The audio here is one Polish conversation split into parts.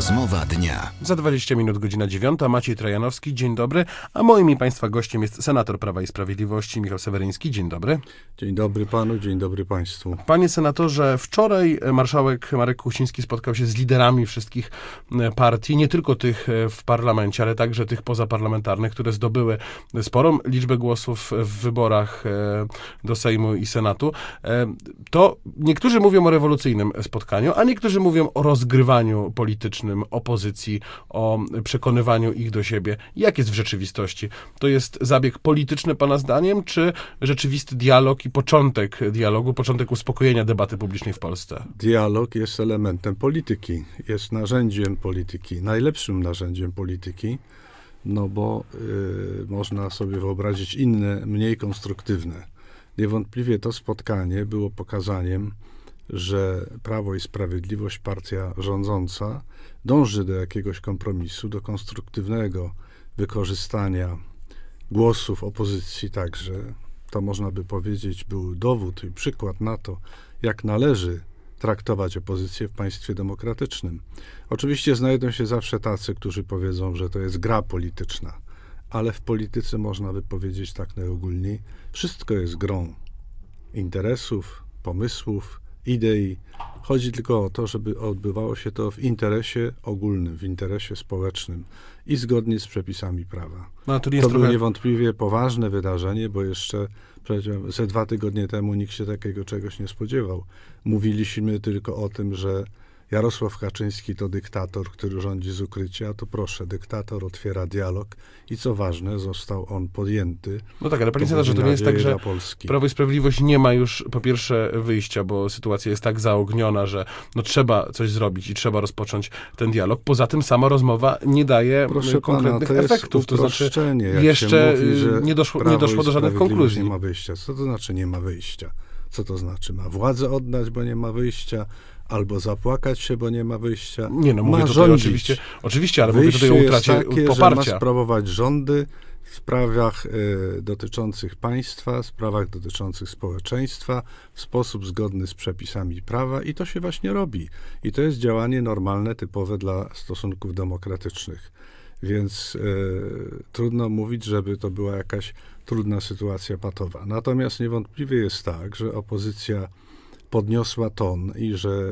Rozmowa dnia. Za 20 minut, godzina 9. Maciej Trajanowski, dzień dobry. A moim i państwa gościem jest senator Prawa i Sprawiedliwości Michał Seweryński. Dzień dobry. Dzień dobry panu, dzień dobry państwu. Panie senatorze, wczoraj marszałek Marek Kuchciński spotkał się z liderami wszystkich partii, nie tylko tych w parlamencie, ale także tych pozaparlamentarnych, które zdobyły sporą liczbę głosów w wyborach do Sejmu i Senatu. To niektórzy mówią o rewolucyjnym spotkaniu, a niektórzy mówią o rozgrywaniu politycznym opozycji, o przekonywaniu ich do siebie. Jak jest w rzeczywistości? To jest zabieg polityczny pana zdaniem, czy rzeczywisty dialog i początek dialogu, początek uspokojenia debaty publicznej w Polsce? Dialog jest elementem polityki, jest narzędziem polityki, najlepszym narzędziem polityki, no bo można sobie wyobrazić inne, mniej konstruktywne. Niewątpliwie to spotkanie było pokazaniem, że Prawo i Sprawiedliwość, partia rządząca, dąży do jakiegoś kompromisu, do konstruktywnego wykorzystania głosów opozycji także. To można by powiedzieć był dowód i przykład na to, jak należy traktować opozycję w państwie demokratycznym. Oczywiście znajdą się zawsze tacy, którzy powiedzą, że to jest gra polityczna, ale w polityce można by powiedzieć tak najogólniej, wszystko jest grą interesów, pomysłów, idei. Chodzi tylko o to, żeby odbywało się to w interesie ogólnym, w interesie społecznym i zgodnie z przepisami prawa. No, to było niewątpliwie poważne wydarzenie, bo jeszcze ze 2 tygodnie temu nikt się takiego czegoś nie spodziewał. Mówiliśmy tylko o tym, że Jarosław Kaczyński to dyktator, który rządzi z ukrycia, to proszę, dyktator otwiera dialog i co ważne, został on podjęty. No tak, ale panie senatorze, to nie jest tak, że Prawo i Sprawiedliwość nie ma już po pierwsze wyjścia, bo sytuacja jest tak zaogniona, że no trzeba coś zrobić i trzeba rozpocząć ten dialog. Poza tym sama rozmowa nie daje konkretnych efektów. To znaczy jeszcze mówi, nie doszło do żadnych konkluzji. Nie ma wyjścia. Co to znaczy nie ma wyjścia? Co to znaczy? Ma władzę oddać, bo nie ma wyjścia? Albo zapłakać się, bo nie ma wyjścia. Nie, no mówię tutaj oczywiście, ale mówię tutaj o utracie poparcia. Że ma sprawować rządy w sprawach dotyczących państwa, w sprawach dotyczących społeczeństwa w sposób zgodny z przepisami prawa i to się właśnie robi. I to jest działanie normalne, typowe dla stosunków demokratycznych. Więc trudno mówić, żeby to była jakaś trudna sytuacja patowa. Natomiast niewątpliwie jest tak, że opozycja podniosła ton i że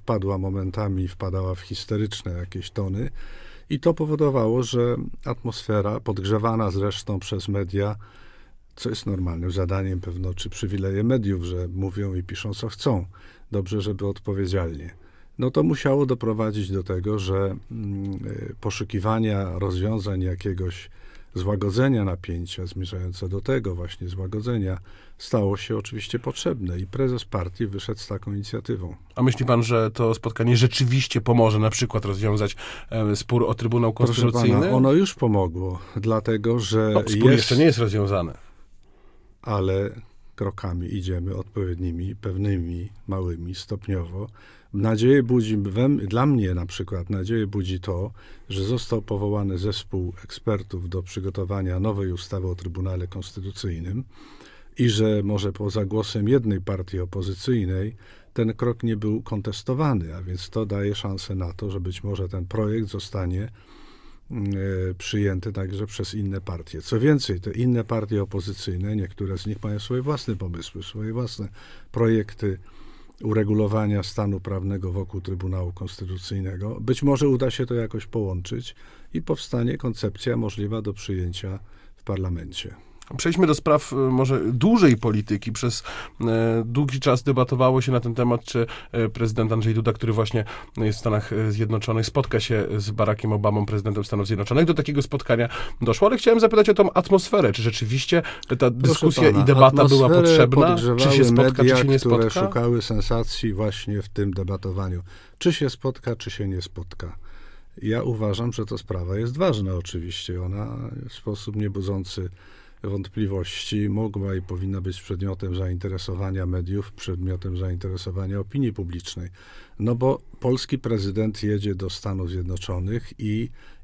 wpadała w histeryczne jakieś tony i to powodowało, że atmosfera podgrzewana zresztą przez media, co jest normalnym zadaniem pewno, czy przywileje mediów, że mówią i piszą co chcą, dobrze, żeby odpowiedzialnie. No to musiało doprowadzić do tego, że poszukiwania rozwiązań jakiegoś złagodzenia napięcia, zmierzające do tego właśnie złagodzenia, stało się oczywiście potrzebne i prezes partii wyszedł z taką inicjatywą. A myśli pan, że to spotkanie rzeczywiście pomoże na przykład rozwiązać spór o Trybunał Konstytucyjny? Proszę pana, ono już pomogło, dlatego że spór jeszcze nie jest rozwiązany. Ale krokami idziemy odpowiednimi, pewnymi, małymi, stopniowo. Nadzieję budzi, dla mnie na przykład, nadzieję budzi to, że został powołany zespół ekspertów do przygotowania nowej ustawy o Trybunale Konstytucyjnym i że może poza głosem jednej partii opozycyjnej ten krok nie był kontestowany, a więc to daje szansę na to, że być może ten projekt zostanie przyjęty także przez inne partie. Co więcej, te inne partie opozycyjne, niektóre z nich mają swoje własne pomysły, swoje własne projekty uregulowania stanu prawnego wokół Trybunału Konstytucyjnego. Być może uda się to jakoś połączyć i powstanie koncepcja możliwa do przyjęcia w parlamencie. Przejdźmy do spraw może dłużej polityki. Przez długi czas debatowało się na ten temat, czy prezydent Andrzej Duda, który właśnie jest w Stanach Zjednoczonych, spotka się z Barackiem Obamą, prezydentem Stanów Zjednoczonych. Do takiego spotkania doszło, ale chciałem zapytać o tą atmosferę. Czy rzeczywiście ta dyskusja i debata była potrzebna? Czy się spotka, media, czy się nie spotka? które szukały sensacji właśnie w tym debatowaniu. Czy się spotka, czy się nie spotka. Ja uważam, że to sprawa jest ważna oczywiście. Ona w sposób niebudzący wątpliwości mogła i powinna być przedmiotem zainteresowania mediów, przedmiotem zainteresowania opinii publicznej. No bo polski prezydent jedzie do Stanów Zjednoczonych i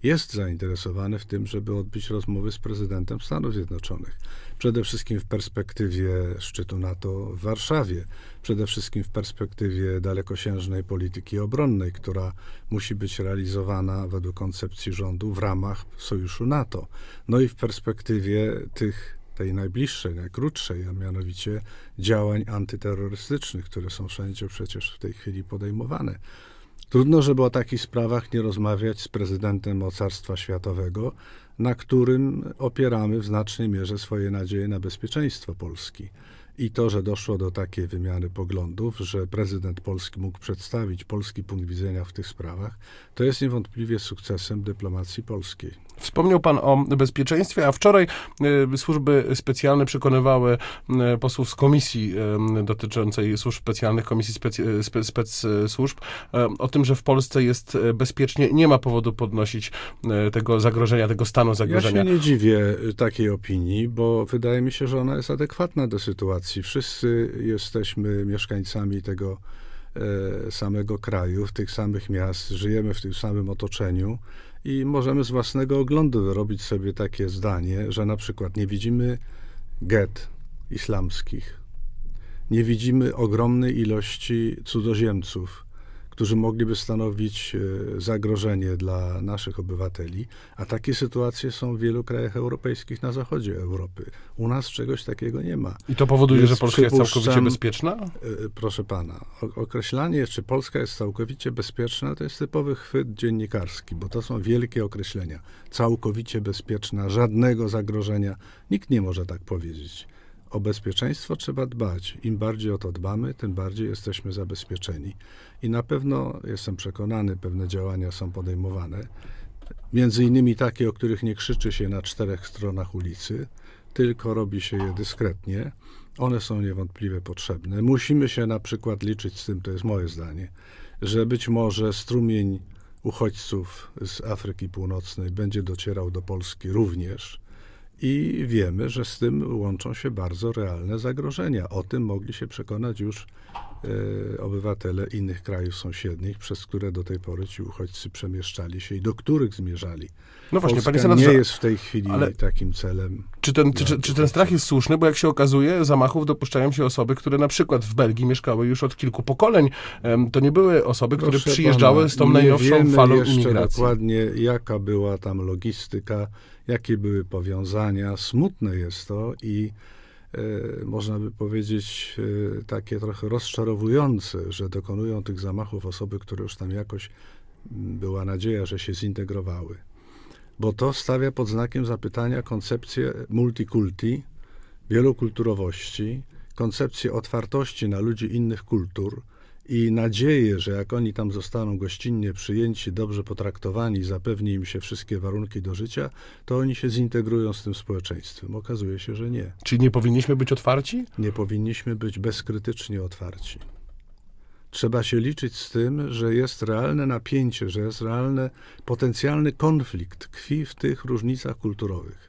jest zainteresowany w tym, żeby odbyć rozmowy z prezydentem Stanów Zjednoczonych. Przede wszystkim w perspektywie szczytu NATO w Warszawie, przede wszystkim w perspektywie dalekosiężnej polityki obronnej, która musi być realizowana według koncepcji rządu w ramach sojuszu NATO. No i w perspektywie tej najbliższej, najkrótszej, a mianowicie działań antyterrorystycznych, które są wszędzie przecież w tej chwili podejmowane. Trudno, żeby o takich sprawach nie rozmawiać z prezydentem mocarstwa światowego, na którym opieramy w znacznej mierze swoje nadzieje na bezpieczeństwo Polski. I to, że doszło do takiej wymiany poglądów, że prezydent Polski mógł przedstawić polski punkt widzenia w tych sprawach, to jest niewątpliwie sukcesem dyplomacji polskiej. Wspomniał pan o bezpieczeństwie, a wczoraj służby specjalne przekonywały posłów z komisji dotyczącej służb specjalnych, komisji specsłużb o tym, że w Polsce jest bezpiecznie. Nie ma powodu podnosić tego zagrożenia, tego stanu zagrożenia. Ja się nie dziwię takiej opinii, bo wydaje mi się, że ona jest adekwatna do sytuacji. Wszyscy jesteśmy mieszkańcami tego samego kraju, tych samych miast, żyjemy w tym samym otoczeniu i możemy z własnego oglądu wyrobić sobie takie zdanie, że na przykład nie widzimy get islamskich, nie widzimy ogromnej ilości cudzoziemców, którzy mogliby stanowić zagrożenie dla naszych obywateli, a takie sytuacje są w wielu krajach europejskich na zachodzie Europy. U nas czegoś takiego nie ma. I to powoduje, że Polska jest całkowicie bezpieczna? Proszę pana, określanie, czy Polska jest całkowicie bezpieczna, to jest typowy chwyt dziennikarski, bo to są wielkie określenia. Całkowicie bezpieczna, żadnego zagrożenia. Nikt nie może tak powiedzieć. O bezpieczeństwo trzeba dbać. Im bardziej o to dbamy, tym bardziej jesteśmy zabezpieczeni. I na pewno, jestem przekonany, pewne działania są podejmowane. Między innymi takie, o których nie krzyczy się na 4 stronach ulicy, tylko robi się je dyskretnie. One są niewątpliwie potrzebne. Musimy się na przykład liczyć z tym, to jest moje zdanie, że być może strumień uchodźców z Afryki Północnej będzie docierał do Polski również. I wiemy, że z tym łączą się bardzo realne zagrożenia. O tym mogli się przekonać już obywatele innych krajów sąsiednich, przez które do tej pory ci uchodźcy przemieszczali się i do których zmierzali. No właśnie, Polska panie senatorze, nie jest w tej chwili takim celem. Czy ten strach jest słuszny? Bo jak się okazuje, zamachów dopuszczają się osoby, które na przykład w Belgii mieszkały już od kilku pokoleń. To nie były osoby, które przyjeżdżały z tą najnowszą falą imigracji. Nie wiemy jeszcze dokładnie, jaka była tam logistyka, jakie były powiązania. Smutne jest to i można by powiedzieć takie trochę rozczarowujące, że dokonują tych zamachów osoby, które już tam jakoś była nadzieja, że się zintegrowały. Bo to stawia pod znakiem zapytania koncepcję multikulti, wielokulturowości, koncepcję otwartości na ludzi innych kultur i nadzieję, że jak oni tam zostaną gościnnie przyjęci, dobrze potraktowani, zapewni im się wszystkie warunki do życia, to oni się zintegrują z tym społeczeństwem. Okazuje się, że nie. Czyli nie powinniśmy być otwarci? Nie powinniśmy być bezkrytycznie otwarci. Trzeba się liczyć z tym, że jest realne napięcie, że jest realny potencjalny konflikt, tkwi w tych różnicach kulturowych.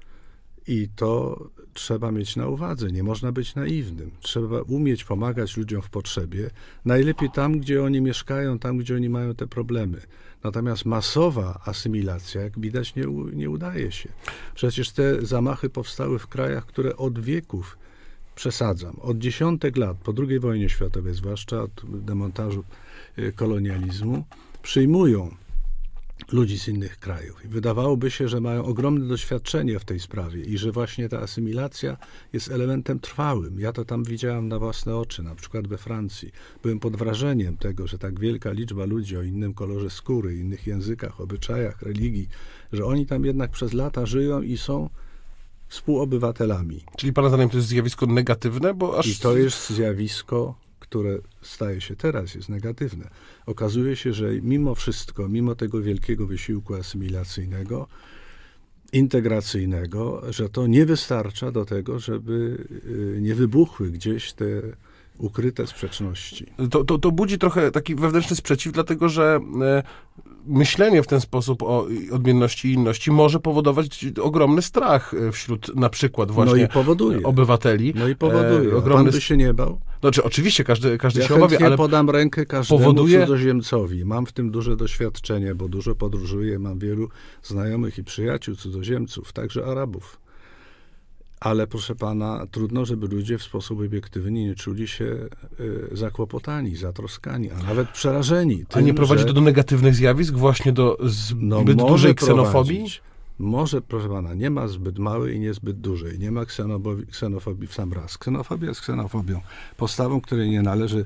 I to trzeba mieć na uwadze. Nie można być naiwnym. Trzeba umieć pomagać ludziom w potrzebie. Najlepiej tam, gdzie oni mieszkają, tam, gdzie oni mają te problemy. Natomiast masowa asymilacja, jak widać, nie udaje się. Przecież te zamachy powstały w krajach, które od wieków, przesadzam, od dziesiątek lat, po II wojnie światowej, zwłaszcza od demontażu kolonializmu, przyjmują ludzi z innych krajów. I wydawałoby się, że mają ogromne doświadczenie w tej sprawie i że właśnie ta asymilacja jest elementem trwałym. Ja to tam widziałem na własne oczy, na przykład we Francji. Byłem pod wrażeniem tego, że tak wielka liczba ludzi o innym kolorze skóry, innych językach, obyczajach, religii, że oni tam jednak przez lata żyją i są współobywatelami. Czyli pana zdaniem to jest zjawisko negatywne? I to jest zjawisko, które staje się teraz, jest negatywne. Okazuje się, że mimo wszystko, mimo tego wielkiego wysiłku asymilacyjnego, integracyjnego, że to nie wystarcza do tego, żeby nie wybuchły gdzieś te ukryte sprzeczności. To budzi trochę taki wewnętrzny sprzeciw, dlatego że myślenie w ten sposób o odmienności i inności może powodować ogromny strach wśród na przykład właśnie obywateli. No i powoduje. Pan by się nie bał? Znaczy, oczywiście każdy ja się obawia, ale podam rękę każdemu cudzoziemcowi. Mam w tym duże doświadczenie, bo dużo podróżuję, mam wielu znajomych i przyjaciół cudzoziemców, także Arabów. Ale proszę pana, trudno, żeby ludzie w sposób obiektywny nie czuli się zakłopotani, zatroskani, a nawet przerażeni. A nie prowadzi to do negatywnych zjawisk, właśnie do zbyt dużej ksenofobii? Może, proszę pana, nie ma zbyt małej i niezbyt dużej. Nie ma ksenofobii w sam raz. Ksenofobia jest ksenofobią. Postawą, której nie należy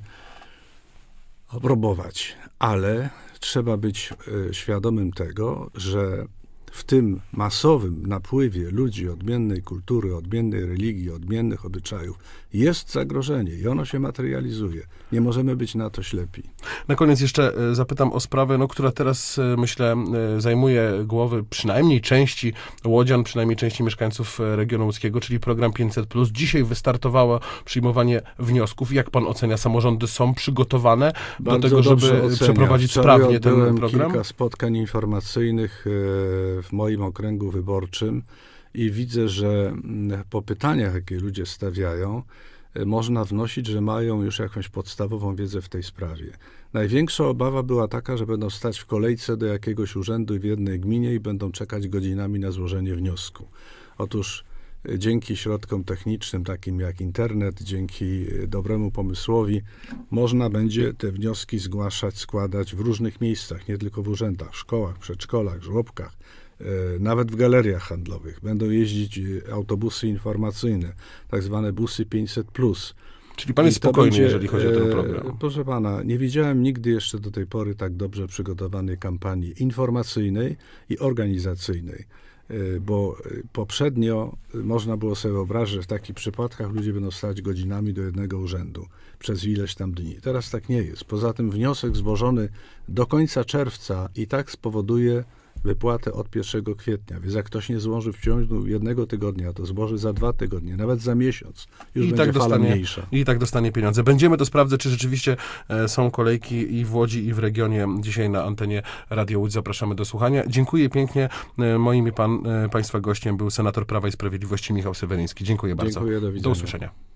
aprobować. Ale trzeba być świadomym tego, że w tym masowym napływie ludzi odmiennej kultury, odmiennej religii, odmiennych obyczajów jest zagrożenie i ono się materializuje. Nie możemy być na to ślepi. Na koniec jeszcze zapytam o sprawę, która teraz, myślę, zajmuje głowy przynajmniej części łodzian, przynajmniej części mieszkańców regionu łódzkiego, czyli program 500+. Dzisiaj wystartowało przyjmowanie wniosków. Jak pan ocenia? Samorządy są przygotowane do tego, żeby przeprowadzić sprawnie ten program? Kilka spotkań informacyjnych w moim okręgu wyborczym i widzę, że po pytaniach, jakie ludzie stawiają, można wnosić, że mają już jakąś podstawową wiedzę w tej sprawie. Największa obawa była taka, że będą stać w kolejce do jakiegoś urzędu w jednej gminie i będą czekać godzinami na złożenie wniosku. Otóż dzięki środkom technicznym, takim jak internet, dzięki dobremu pomysłowi, można będzie te wnioski zgłaszać, składać w różnych miejscach, nie tylko w urzędach, szkołach, przedszkolach, żłobkach, nawet w galeriach handlowych. Będą jeździć autobusy informacyjne, tak zwane busy 500+. Czyli pan jest spokojny, jeżeli chodzi o ten program. Proszę pana, nie widziałem nigdy jeszcze do tej pory tak dobrze przygotowanej kampanii informacyjnej i organizacyjnej. Bo poprzednio można było sobie wyobrazić, że w takich przypadkach ludzie będą stać godzinami do jednego urzędu przez ileś tam dni. Teraz tak nie jest. Poza tym wniosek złożony do końca czerwca i tak spowoduje wypłatę od 1 kwietnia. Więc jak ktoś nie złoży w ciągu jednego tygodnia, to złoży za 2 tygodnie, nawet za miesiąc. Już będzie fala mniejsza. I tak dostanie pieniądze. Będziemy to sprawdzać, czy rzeczywiście są kolejki i w Łodzi, i w regionie. Dzisiaj na antenie Radio Łódź zapraszamy do słuchania. Dziękuję pięknie. Moim i państwa gościem był senator Prawa i Sprawiedliwości Michał Seweryński. Dziękuję bardzo. Dziękuję, do widzenia. Do usłyszenia.